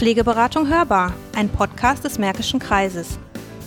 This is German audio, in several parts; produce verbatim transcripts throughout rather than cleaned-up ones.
Pflegeberatung hörbar, ein Podcast des Märkischen Kreises.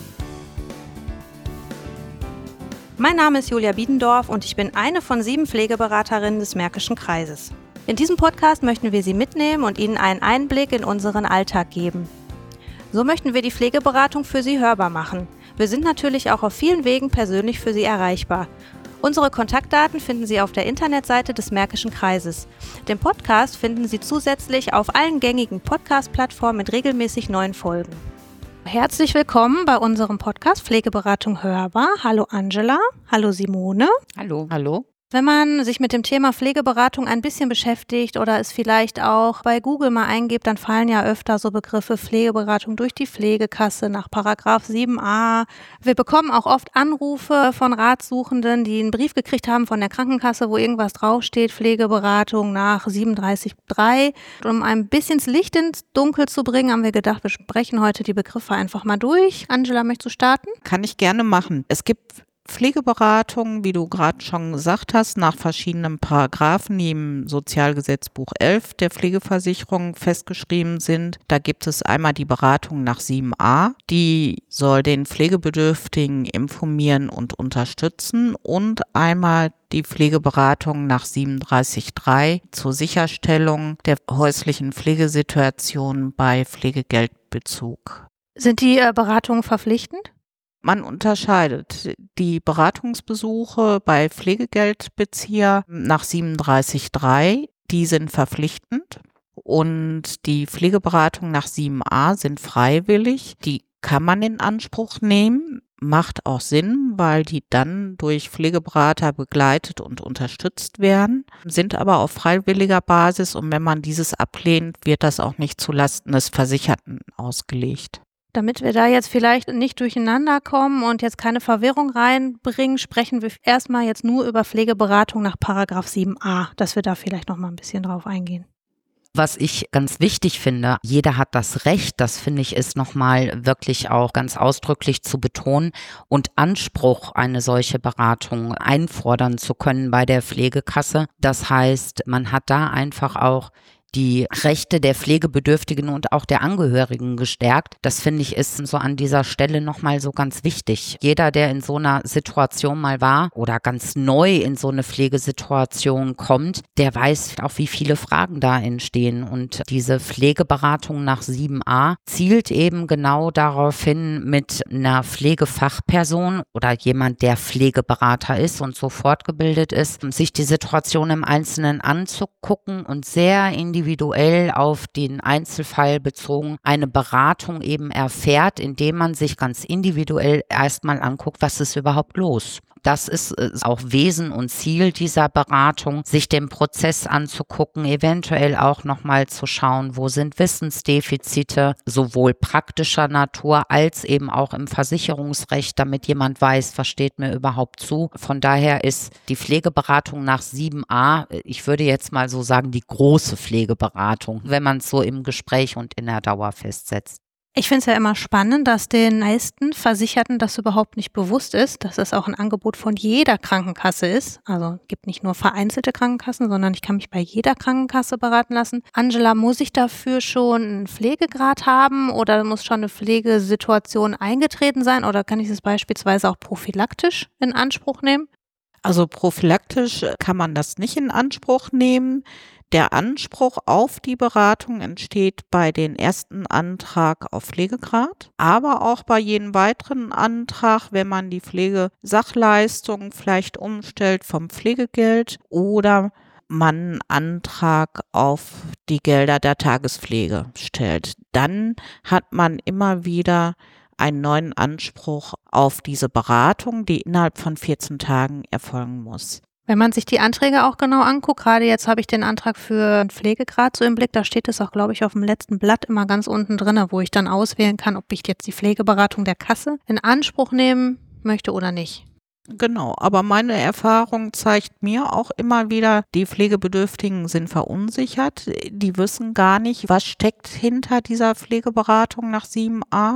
Mein Name ist Julia Biedendorf und ich bin eine von sieben Pflegeberaterinnen des Märkischen Kreises. In diesem Podcast möchten wir Sie mitnehmen und Ihnen einen Einblick in unseren Alltag geben. So möchten wir die Pflegeberatung für Sie hörbar machen. Wir sind natürlich auch auf vielen Wegen persönlich für Sie erreichbar. Unsere Kontaktdaten finden Sie auf der Internetseite des Märkischen Kreises. Den Podcast finden Sie zusätzlich auf allen gängigen Podcast-Plattformen mit regelmäßig neuen Folgen. Herzlich willkommen bei unserem Podcast Pflegeberatung hörbar. Hallo Angela, hallo Simone. Hallo. Hallo. Wenn man sich mit dem Thema Pflegeberatung ein bisschen beschäftigt oder es vielleicht auch bei Google mal eingibt, dann fallen ja öfter so Begriffe Pflegeberatung durch die Pflegekasse nach Paragraph sieben a. Wir bekommen auch oft Anrufe von Ratsuchenden, die einen Brief gekriegt haben von der Krankenkasse, wo irgendwas draufsteht, Pflegeberatung nach siebenunddreißig drei. Um ein bisschen Licht ins Dunkel zu bringen, haben wir gedacht, wir sprechen heute die Begriffe einfach mal durch. Angela, möchtest du starten? Kann ich gerne machen. Es gibt Pflegeberatung, wie du gerade schon gesagt hast, nach verschiedenen Paragraphen, die im Sozialgesetzbuch elf der Pflegeversicherung festgeschrieben sind. Da gibt es einmal die Beratung nach sieben a, die soll den Pflegebedürftigen informieren und unterstützen, und einmal die Pflegeberatung nach siebenunddreißig drei zur Sicherstellung der häuslichen Pflegesituation bei Pflegegeldbezug. Sind die äh, Beratungen verpflichtend? Man unterscheidet die Beratungsbesuche bei Pflegegeldbezieher nach siebenunddreißig drei, die sind verpflichtend, und die Pflegeberatung nach sieben a sind freiwillig. Die kann man in Anspruch nehmen, macht auch Sinn, weil die dann durch Pflegeberater begleitet und unterstützt werden, sind aber auf freiwilliger Basis, und wenn man dieses ablehnt, wird das auch nicht zulasten des Versicherten ausgelegt. Damit wir da jetzt vielleicht nicht durcheinander kommen und jetzt keine Verwirrung reinbringen, sprechen wir erstmal jetzt nur über Pflegeberatung nach Paragraph sieben a, dass wir da vielleicht noch mal ein bisschen drauf eingehen. Was ich ganz wichtig finde, jeder hat das Recht, das finde ich ist nochmal wirklich auch ganz ausdrücklich zu betonen, und Anspruch, eine solche Beratung einfordern zu können bei der Pflegekasse. Das heißt, man hat da einfach auch die Rechte der Pflegebedürftigen und auch der Angehörigen gestärkt. Das finde ich ist so an dieser Stelle nochmal so ganz wichtig. Jeder, der in so einer Situation mal war oder ganz neu in so eine Pflegesituation kommt, der weiß auch, wie viele Fragen da entstehen. Und diese Pflegeberatung nach sieben a zielt eben genau darauf hin, mit einer Pflegefachperson oder jemand, der Pflegeberater ist und so fortgebildet ist, sich die Situation im Einzelnen anzugucken und sehr individuell individuell auf den Einzelfall bezogen eine Beratung eben erfährt, indem man sich ganz individuell erstmal anguckt, was ist überhaupt los. Das ist auch Wesen und Ziel dieser Beratung, sich den Prozess anzugucken, eventuell auch nochmal zu schauen, wo sind Wissensdefizite, sowohl praktischer Natur als eben auch im Versicherungsrecht, damit jemand weiß, was steht mir überhaupt zu. Von daher ist die Pflegeberatung nach sieben a, ich würde jetzt mal so sagen, die große Pflegeberatung, wenn man es so im Gespräch und in der Dauer festsetzt. Ich finde es ja immer spannend, dass den meisten Versicherten das überhaupt nicht bewusst ist, dass es auch ein Angebot von jeder Krankenkasse ist. Also es gibt nicht nur vereinzelte Krankenkassen, sondern ich kann mich bei jeder Krankenkasse beraten lassen. Angela, muss ich dafür schon einen Pflegegrad haben oder muss schon eine Pflegesituation eingetreten sein, oder kann ich das beispielsweise auch prophylaktisch in Anspruch nehmen? Also prophylaktisch kann man das nicht in Anspruch nehmen. Der Anspruch auf die Beratung entsteht bei den ersten Antrag auf Pflegegrad, aber auch bei jedem weiteren Antrag, wenn man die Pflegesachleistung vielleicht umstellt vom Pflegegeld oder man einen Antrag auf die Gelder der Tagespflege stellt. Dann hat man immer wieder einen neuen Anspruch auf diese Beratung, die innerhalb von vierzehn Tagen erfolgen muss. Wenn man sich die Anträge auch genau anguckt, gerade jetzt habe ich den Antrag für einen Pflegegrad so im Blick, da steht es auch, glaube ich, auf dem letzten Blatt immer ganz unten drin, wo ich dann auswählen kann, ob ich jetzt die Pflegeberatung der Kasse in Anspruch nehmen möchte oder nicht. Genau, aber meine Erfahrung zeigt mir auch immer wieder, die Pflegebedürftigen sind verunsichert, die wissen gar nicht, was steckt hinter dieser Pflegeberatung nach sieben a.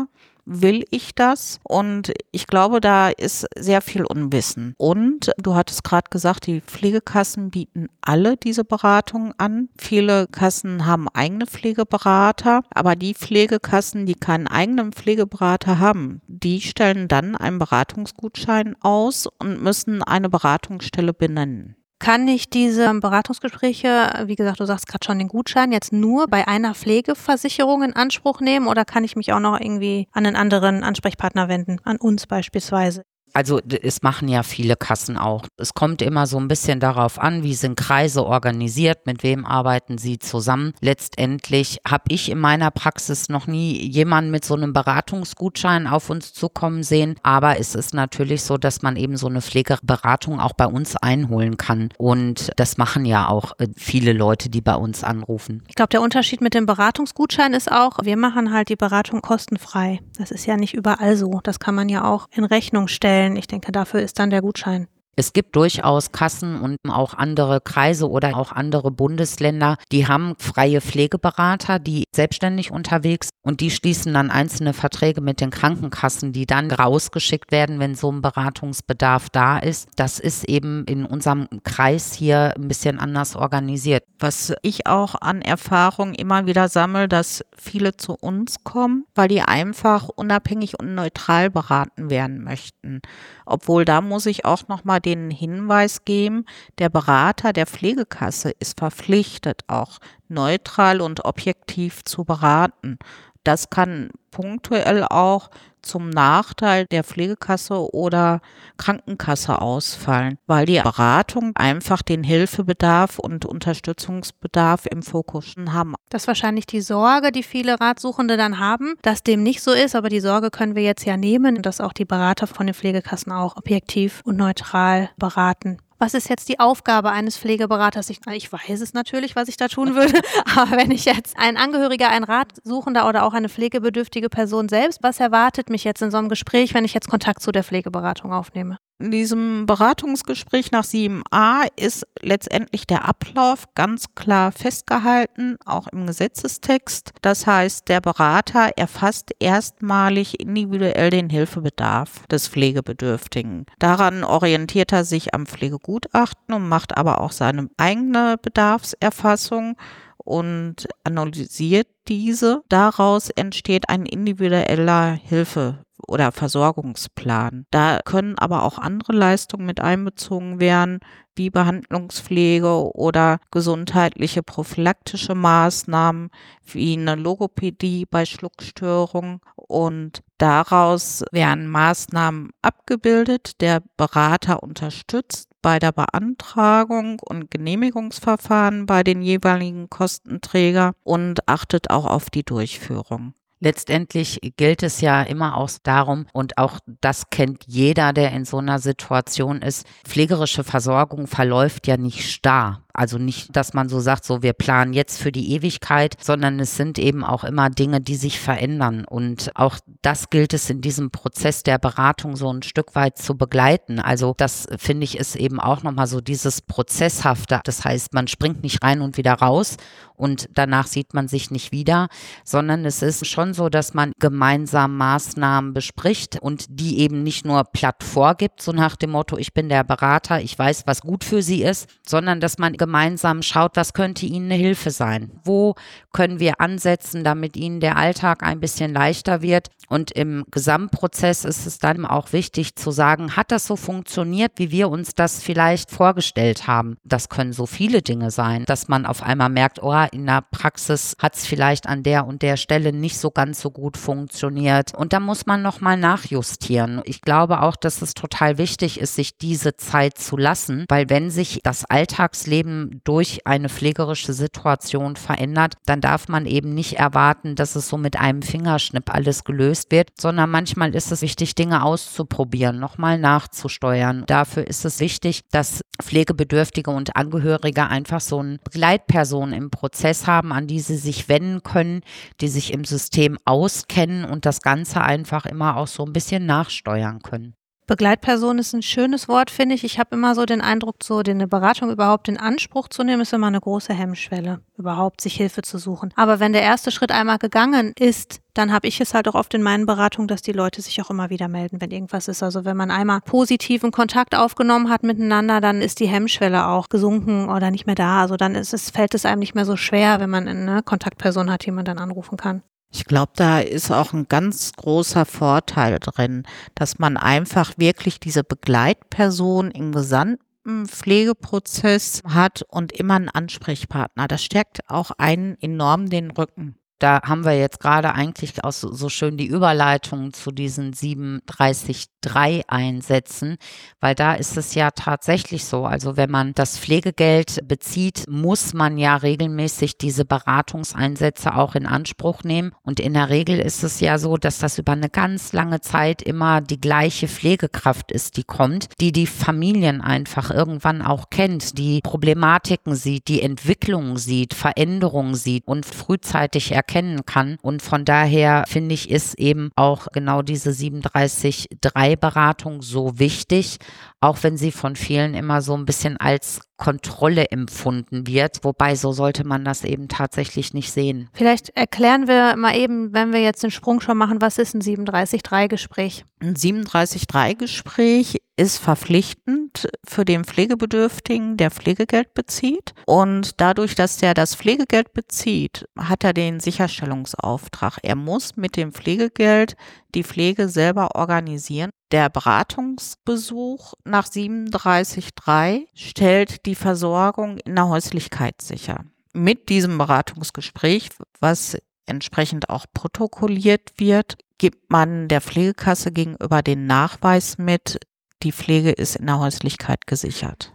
Will ich das? Und ich glaube, da ist sehr viel Unwissen. Und du hattest gerade gesagt, die Pflegekassen bieten alle diese Beratungen an. Viele Kassen haben eigene Pflegeberater, aber die Pflegekassen, die keinen eigenen Pflegeberater haben, die stellen dann einen Beratungsgutschein aus und müssen eine Beratungsstelle benennen. Kann ich diese Beratungsgespräche, wie gesagt, du sagst gerade schon den Gutschein, jetzt nur bei einer Pflegeversicherung in Anspruch nehmen oder kann ich mich auch noch irgendwie an einen anderen Ansprechpartner wenden, an uns beispielsweise? Also es machen ja viele Kassen auch. Es kommt immer so ein bisschen darauf an, wie sind Kreise organisiert, mit wem arbeiten sie zusammen. Letztendlich habe ich in meiner Praxis noch nie jemanden mit so einem Beratungsgutschein auf uns zukommen sehen. Aber es ist natürlich so, dass man eben so eine Pflegeberatung auch bei uns einholen kann. Und das machen ja auch viele Leute, die bei uns anrufen. Ich glaube, der Unterschied mit dem Beratungsgutschein ist auch, wir machen halt die Beratung kostenfrei. Das ist ja nicht überall so. Das kann man ja auch in Rechnung stellen. Ich denke, dafür ist dann der Gutschein. Es gibt durchaus Kassen und auch andere Kreise oder auch andere Bundesländer, die haben freie Pflegeberater, die selbstständig unterwegs sind und die schließen dann einzelne Verträge mit den Krankenkassen, die dann rausgeschickt werden, wenn so ein Beratungsbedarf da ist. Das ist eben in unserem Kreis hier ein bisschen anders organisiert. Was ich auch an Erfahrung immer wieder sammle, dass viele zu uns kommen, weil die einfach unabhängig und neutral beraten werden möchten. Obwohl, da muss ich auch nochmal den Hinweis geben, der Berater der Pflegekasse ist verpflichtet, auch neutral und objektiv zu beraten. Das kann punktuell auch zum Nachteil der Pflegekasse oder Krankenkasse ausfallen, weil die Beratung einfach den Hilfebedarf und Unterstützungsbedarf im Fokus haben. Das ist wahrscheinlich die Sorge, die viele Ratsuchende dann haben, dass dem nicht so ist, aber die Sorge können wir jetzt ja nehmen, dass auch die Berater von den Pflegekassen auch objektiv und neutral beraten. Was ist jetzt die Aufgabe eines Pflegeberaters? Ich, ich weiß es natürlich, was ich da tun würde, aber wenn ich jetzt ein Angehöriger, ein Ratsuchender oder auch eine pflegebedürftige Person selbst, was erwartet mich jetzt in so einem Gespräch, wenn ich jetzt Kontakt zu der Pflegeberatung aufnehme? In diesem Beratungsgespräch nach sieben a ist letztendlich der Ablauf ganz klar festgehalten, auch im Gesetzestext. Das heißt, der Berater erfasst erstmalig individuell den Hilfebedarf des Pflegebedürftigen. Daran orientiert er sich am Pflegegutachten und macht aber auch seine eigene Bedarfserfassung und analysiert diese. Daraus entsteht ein individueller Hilfe oder Versorgungsplan. Da können aber auch andere Leistungen mit einbezogen werden, wie Behandlungspflege oder gesundheitliche prophylaktische Maßnahmen, wie eine Logopädie bei Schluckstörungen. Und daraus werden Maßnahmen abgebildet. Der Berater unterstützt bei der Beantragung und Genehmigungsverfahren bei den jeweiligen Kostenträger und achtet auch auf die Durchführung. Letztendlich gilt es ja immer auch darum, und auch das kennt jeder, der in so einer Situation ist, pflegerische Versorgung verläuft ja nicht starr. Also nicht, dass man so sagt, so wir planen jetzt für die Ewigkeit, sondern es sind eben auch immer Dinge, die sich verändern. Und auch das gilt es in diesem Prozess der Beratung so ein Stück weit zu begleiten. Also das finde ich ist eben auch nochmal so dieses Prozesshafte. Das heißt, man springt nicht rein und wieder raus und danach sieht man sich nicht wieder, sondern es ist schon so, dass man gemeinsam Maßnahmen bespricht und die eben nicht nur platt vorgibt, so nach dem Motto, ich bin der Berater, ich weiß, was gut für Sie ist, sondern dass man gemeinsam schaut, was könnte Ihnen eine Hilfe sein? Wo können wir ansetzen, damit Ihnen der Alltag ein bisschen leichter wird? Und im Gesamtprozess ist es dann auch wichtig zu sagen, hat das so funktioniert, wie wir uns das vielleicht vorgestellt haben? Das können so viele Dinge sein, dass man auf einmal merkt, oh, in der Praxis hat es vielleicht an der und der Stelle nicht so ganz so gut funktioniert. Und da muss man nochmal nachjustieren. Ich glaube auch, dass es total wichtig ist, sich diese Zeit zu lassen, weil wenn sich das Alltagsleben durch eine pflegerische Situation verändert, dann darf man eben nicht erwarten, dass es so mit einem Fingerschnipp alles gelöst wird, sondern manchmal ist es wichtig, Dinge auszuprobieren, nochmal nachzusteuern. Dafür ist es wichtig, dass Pflegebedürftige und Angehörige einfach so eine Begleitperson im Prozess haben, an die sie sich wenden können, die sich im System auskennen und das Ganze einfach immer auch so ein bisschen nachsteuern können. Begleitperson ist ein schönes Wort, finde ich. Ich habe immer so den Eindruck, so eine Beratung überhaupt in Anspruch zu nehmen, ist immer eine große Hemmschwelle, überhaupt sich Hilfe zu suchen. Aber wenn der erste Schritt einmal gegangen ist, dann habe ich es halt auch oft in meinen Beratungen, dass die Leute sich auch immer wieder melden, wenn irgendwas ist. Also wenn man einmal positiven Kontakt aufgenommen hat miteinander, dann ist die Hemmschwelle auch gesunken oder nicht mehr da. Also dann ist es, fällt es einem nicht mehr so schwer, wenn man eine Kontaktperson hat, die man dann anrufen kann. Ich glaube, da ist auch ein ganz großer Vorteil drin, dass man einfach wirklich diese Begleitperson im gesamten Pflegeprozess hat und immer einen Ansprechpartner. Das stärkt auch einen enorm den Rücken. Da haben wir jetzt gerade eigentlich auch so, so schön die Überleitung zu diesen siebenunddreißig drei Einsätzen, weil da ist es ja tatsächlich so, also wenn man das Pflegegeld bezieht, muss man ja regelmäßig diese Beratungseinsätze auch in Anspruch nehmen und in der Regel ist es ja so, dass das über eine ganz lange Zeit immer die gleiche Pflegekraft ist, die kommt, die die Familien einfach irgendwann auch kennt, die Problematiken sieht, die Entwicklungen sieht, Veränderungen sieht und frühzeitig erkennen kann und von daher finde ich, ist eben auch genau diese siebenunddreißig drei Beratung so wichtig, auch wenn sie von vielen immer so ein bisschen als Kontrolle empfunden wird, wobei so sollte man das eben tatsächlich nicht sehen. Vielleicht erklären wir mal eben, wenn wir jetzt den Sprung schon machen, was ist ein siebenunddreißig drei Gespräch? Ein siebenunddreißig drei Gespräch ist verpflichtend für den Pflegebedürftigen, der Pflegegeld bezieht. Und dadurch, dass der das Pflegegeld bezieht, hat er den Sicherstellungsauftrag. Er muss mit dem Pflegegeld die Pflege selber organisieren. Der Beratungsbesuch nach siebenunddreißig drei stellt die Versorgung in der Häuslichkeit sicher. Mit diesem Beratungsgespräch, was entsprechend auch protokolliert wird, gibt man der Pflegekasse gegenüber den Nachweis mit, die Pflege ist in der Häuslichkeit gesichert.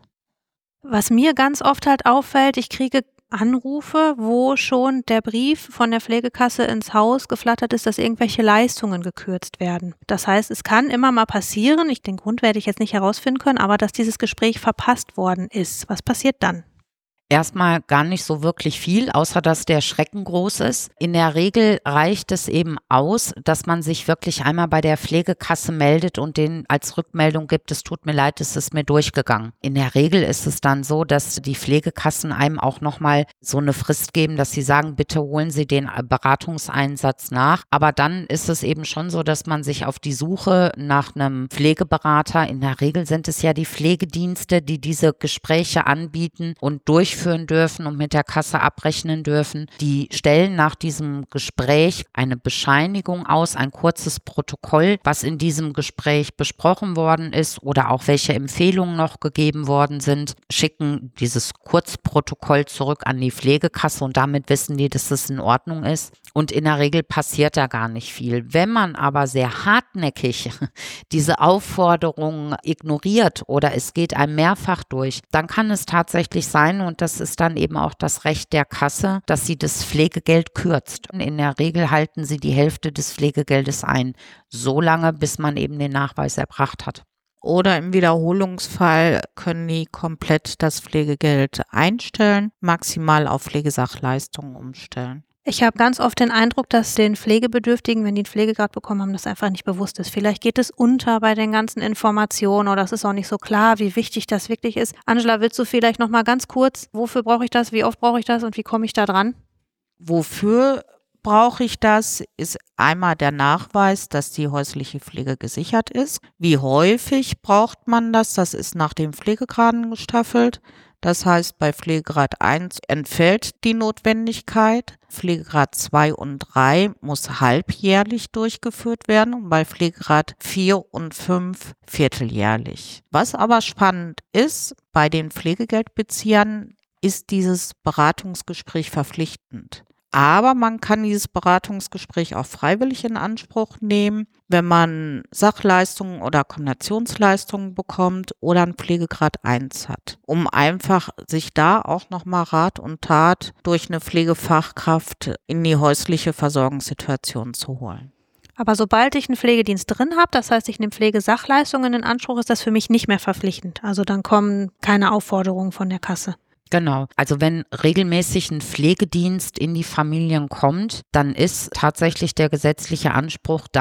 Was mir ganz oft halt auffällt, ich kriege Anrufe, wo schon der Brief von der Pflegekasse ins Haus geflattert ist, dass irgendwelche Leistungen gekürzt werden. Das heißt, es kann immer mal passieren, ich, den Grund werde ich jetzt nicht herausfinden können, aber dass dieses Gespräch verpasst worden ist. Was passiert dann? Erstmal gar nicht so wirklich viel, außer dass der Schrecken groß ist. In der Regel reicht es eben aus, dass man sich wirklich einmal bei der Pflegekasse meldet und denen als Rückmeldung gibt, es tut mir leid, es ist mir durchgegangen. In der Regel ist es dann so, dass die Pflegekassen einem auch nochmal so eine Frist geben, dass sie sagen, bitte holen Sie den Beratungseinsatz nach. Aber dann ist es eben schon so, dass man sich auf die Suche nach einem Pflegeberater, in der Regel sind es ja die Pflegedienste, die diese Gespräche anbieten und durchführen führen dürfen und mit der Kasse abrechnen dürfen. Die stellen nach diesem Gespräch eine Bescheinigung aus, ein kurzes Protokoll, was in diesem Gespräch besprochen worden ist oder auch welche Empfehlungen noch gegeben worden sind, schicken dieses Kurzprotokoll zurück an die Pflegekasse und damit wissen die, dass es in Ordnung ist. Und in der Regel passiert da gar nicht viel. Wenn man aber sehr hartnäckig diese Aufforderung ignoriert oder es geht einem mehrfach durch, dann kann es tatsächlich sein, und das ist dann eben auch das Recht der Kasse, dass sie das Pflegegeld kürzt. In der Regel halten sie die Hälfte des Pflegegeldes ein, so lange, bis man eben den Nachweis erbracht hat. Oder im Wiederholungsfall können die komplett das Pflegegeld einstellen, maximal auf Pflegesachleistungen umstellen. Ich habe ganz oft den Eindruck, dass den Pflegebedürftigen, wenn die einen Pflegegrad bekommen haben, das einfach nicht bewusst ist. Vielleicht geht es unter bei den ganzen Informationen oder es ist auch nicht so klar, wie wichtig das wirklich ist. Angela, willst du vielleicht noch mal ganz kurz, wofür brauche ich das, wie oft brauche ich das und wie komme ich da dran? Wofür brauche ich das, ist einmal der Nachweis, dass die häusliche Pflege gesichert ist. Wie häufig braucht man das? Das ist nach den Pflegegraden gestaffelt. Das heißt, bei Pflegegrad eins entfällt die Notwendigkeit. Pflegegrad zwei und drei muss halbjährlich durchgeführt werden und bei Pflegegrad vier und fünf vierteljährlich. Was aber spannend ist, bei den Pflegegeldbeziehern ist dieses Beratungsgespräch verpflichtend. Aber man kann dieses Beratungsgespräch auch freiwillig in Anspruch nehmen, wenn man Sachleistungen oder Kombinationsleistungen bekommt oder einen Pflegegrad eins hat, um einfach sich da auch nochmal Rat und Tat durch eine Pflegefachkraft in die häusliche Versorgungssituation zu holen. Aber sobald ich einen Pflegedienst drin habe, das heißt, ich nehme Pflegesachleistungen in Anspruch, ist das für mich nicht mehr verpflichtend. Also dann kommen keine Aufforderungen von der Kasse. Genau. Also wenn regelmäßig ein Pflegedienst in die Familien kommt, dann ist tatsächlich der gesetzliche Anspruch da,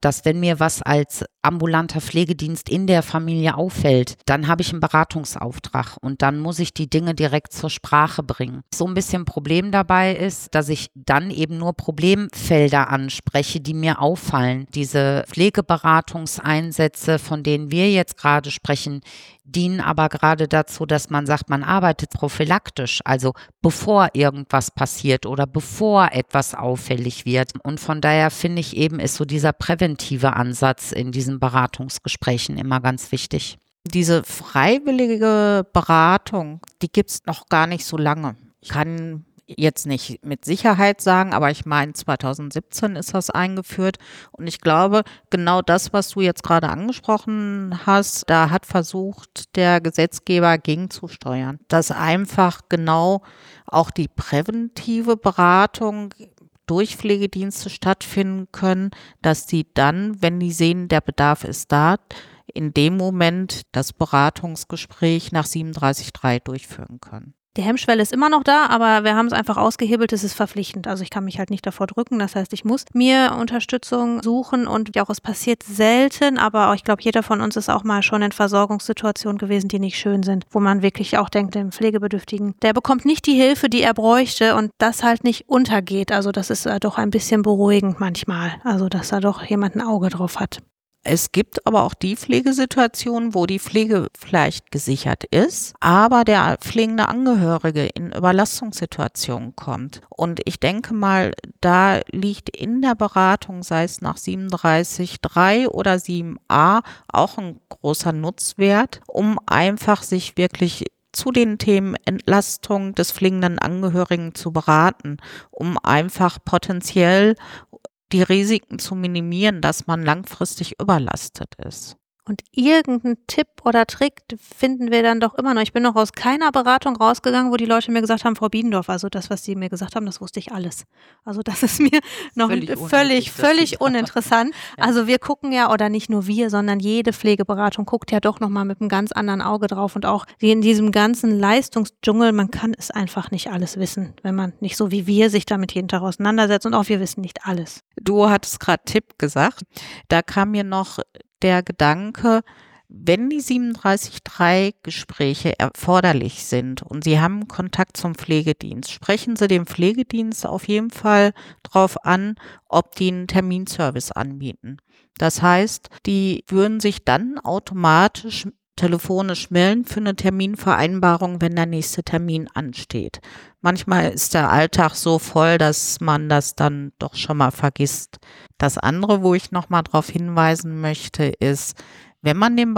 dass wenn mir was als ambulanter Pflegedienst in der Familie auffällt, dann habe ich einen Beratungsauftrag und dann muss ich die Dinge direkt zur Sprache bringen. So ein bisschen Problem dabei ist, dass ich dann eben nur Problemfelder anspreche, die mir auffallen. Diese Pflegeberatungseinsätze, von denen wir jetzt gerade sprechen, dienen aber gerade dazu, dass man sagt, man arbeitet prophylaktisch, also bevor irgendwas passiert oder bevor etwas auffällig wird. Und von daher finde ich eben, ist so dieser präventive Ansatz in diesen Beratungsgesprächen immer ganz wichtig. Diese freiwillige Beratung, die gibt es noch gar nicht so lange. Ich kann jetzt nicht mit Sicherheit sagen, aber ich meine, zwanzig siebzehn ist das eingeführt und ich glaube, genau das, was du jetzt gerade angesprochen hast, da hat versucht, der Gesetzgeber gegenzusteuern, dass einfach genau auch die präventive Beratung durch Pflegedienste stattfinden können, dass die dann, wenn die sehen, der Bedarf ist da, in dem Moment das Beratungsgespräch nach siebenunddreißig Absatz drei durchführen können. Die Hemmschwelle ist immer noch da, aber wir haben es einfach ausgehebelt, es ist verpflichtend. Also ich kann mich halt nicht davor drücken, das heißt, ich muss mir Unterstützung suchen und ja auch, es passiert selten, aber auch, ich glaube, jeder von uns ist auch mal schon in Versorgungssituationen gewesen, die nicht schön sind, wo man wirklich auch denkt, dem Pflegebedürftigen, der bekommt nicht die Hilfe, die er bräuchte und das halt nicht untergeht. Also das ist äh, doch ein bisschen beruhigend manchmal, also dass da doch jemand ein Auge drauf hat. Es gibt aber auch die Pflegesituationen, wo die Pflege vielleicht gesichert ist, aber der pflegende Angehörige in Überlastungssituationen kommt. Und ich denke mal, da liegt in der Beratung, sei es nach siebenunddreißig Absatz drei oder sieben a, auch ein großer Nutzwert, um einfach sich wirklich zu den Themen Entlastung des pflegenden Angehörigen zu beraten, um einfach potenziell die Risiken zu minimieren, dass man langfristig überlastet ist. Und irgendeinen Tipp oder Trick finden wir dann doch immer noch. Ich bin noch aus keiner Beratung rausgegangen, wo die Leute mir gesagt haben, Frau Biedendorf, also das, was Sie mir gesagt haben, das wusste ich alles. Also das ist mir noch völlig, völlig, völlig uninteressant. Ja. Also wir gucken ja, oder nicht nur wir, sondern jede Pflegeberatung guckt ja doch nochmal mit einem ganz anderen Auge drauf. Und auch in diesem ganzen Leistungsdschungel, man kann es einfach nicht alles wissen, wenn man nicht so wie wir sich damit jeden Tag auseinandersetzt. Und auch wir wissen nicht alles. Du hattest gerade Tipp gesagt. Da kam mir noch der Gedanke, wenn die siebenunddreißig Absatz drei Gespräche erforderlich sind und Sie haben Kontakt zum Pflegedienst, sprechen Sie den Pflegedienst auf jeden Fall darauf an, ob die einen Terminservice anbieten. Das heißt, die würden sich dann automatisch telefonisch melden für eine Terminvereinbarung, wenn der nächste Termin ansteht. Manchmal ist der Alltag so voll, dass man das dann doch schon mal vergisst. Das andere, wo ich nochmal darauf hinweisen möchte, ist, wenn man den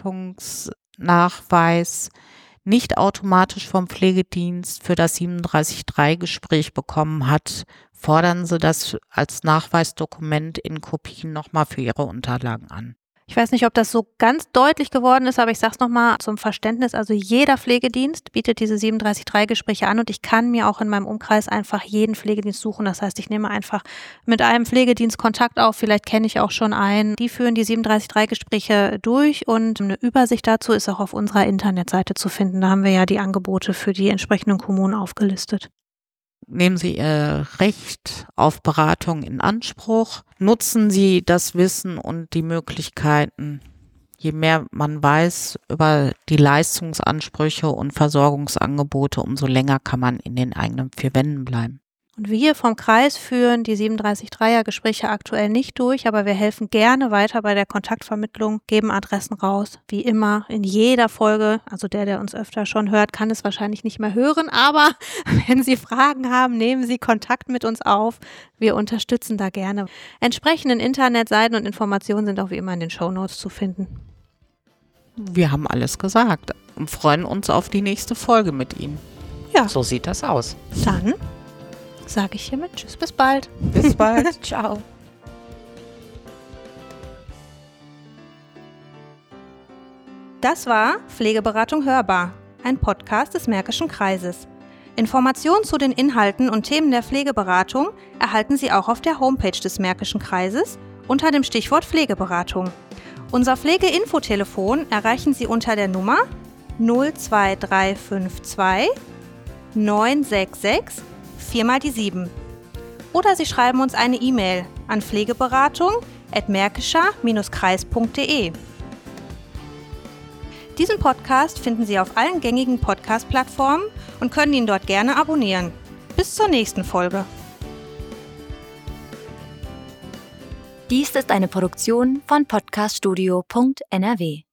Beratungsnachweis nicht automatisch vom Pflegedienst für das siebenunddreißig Absatz drei Gespräch bekommen hat, fordern Sie das als Nachweisdokument in Kopien nochmal für Ihre Unterlagen an. Ich weiß nicht, ob das so ganz deutlich geworden ist, aber ich sage es nochmal zum Verständnis. Also jeder Pflegedienst bietet diese siebenunddreißig Absatz drei Gespräche an und ich kann mir auch in meinem Umkreis einfach jeden Pflegedienst suchen. Das heißt, ich nehme einfach mit einem Pflegedienst Kontakt auf. Vielleicht kenne ich auch schon einen. Die führen die siebenunddreißig Absatz drei Gespräche durch und eine Übersicht dazu ist auch auf unserer Internetseite zu finden. Da haben wir ja die Angebote für die entsprechenden Kommunen aufgelistet. Nehmen Sie Ihr Recht auf Beratung in Anspruch. Nutzen Sie das Wissen und die Möglichkeiten. Je mehr man weiß über die Leistungsansprüche und Versorgungsangebote, umso länger kann man in den eigenen vier Wänden bleiben. Und wir vom Kreis führen die siebenunddreißig Absatz drei Gespräche aktuell nicht durch, aber wir helfen gerne weiter bei der Kontaktvermittlung, geben Adressen raus, wie immer in jeder Folge. Also der, der uns öfter schon hört, kann es wahrscheinlich nicht mehr hören, aber wenn Sie Fragen haben, nehmen Sie Kontakt mit uns auf. Wir unterstützen da gerne. Entsprechenden Internetseiten und Informationen sind auch wie immer in den Shownotes zu finden. Wir haben alles gesagt und freuen uns auf die nächste Folge mit Ihnen. Ja, so sieht das aus. Dann sage ich hiermit Tschüss, bis bald. Bis bald. Ciao. Das war Pflegeberatung hörbar, ein Podcast des Märkischen Kreises. Informationen zu den Inhalten und Themen der Pflegeberatung erhalten Sie auch auf der Homepage des Märkischen Kreises unter dem Stichwort Pflegeberatung. Unser Pflegeinfotelefon erreichen Sie unter der Nummer null zwei drei fünf zwei neun sechs sechs vier mal die sieben. Oder Sie schreiben uns eine E-Mail an pflegeberatung at märkischer Kreis punkt de. Diesen Podcast finden Sie auf allen gängigen Podcast-Plattformen und können ihn dort gerne abonnieren. Bis zur nächsten Folge. Dies ist eine Produktion von podcaststudio punkt n r w.